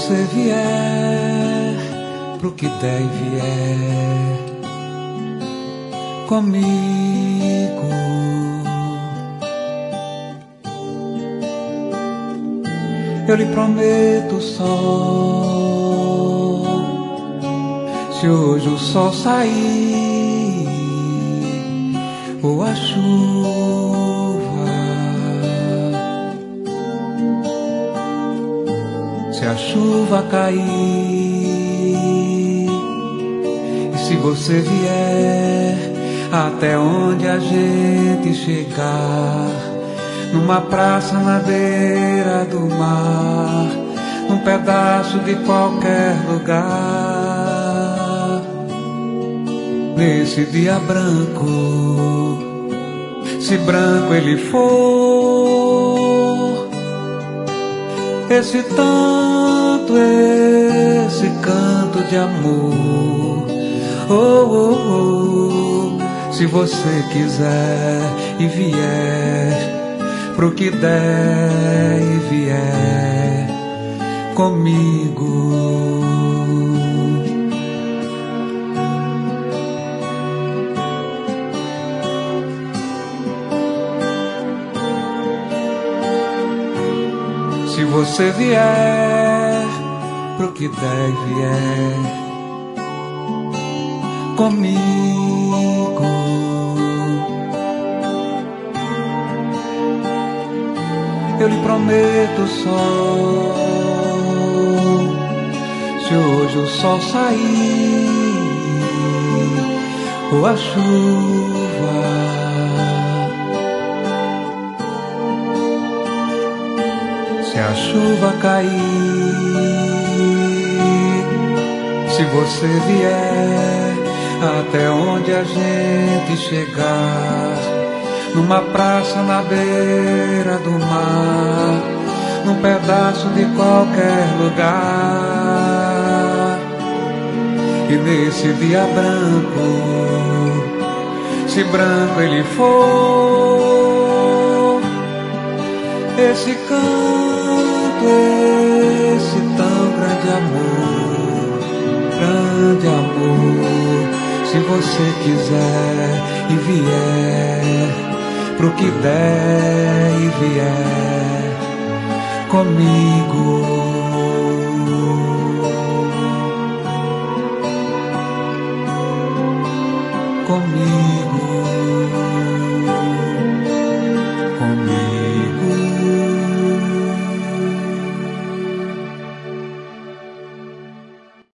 você vier pro que der e vier comigo, eu lhe prometo o sol. Se hoje o sol sair ou a chuva, se a chuva cair e se você vier até onde a gente chegar, numa praça na beira do mar, num pedaço de qualquer lugar, nesse dia branco, se branco ele for, esse tanto, esse canto de amor, oh, oh, oh, se você quiser e vier pro que der e vier comigo, se você vier pro que der e vier comigo, eu lhe prometo o sol. Se hoje o sol sair ou a chuva, se a chuva cair, se você vier até onde a gente chegar, numa praça na beira do mar, num pedaço de qualquer lugar, e nesse dia branco, se branco ele for, esse canto, esse tão grande amor, se você quiser e vier pro que der e vier comigo, comigo.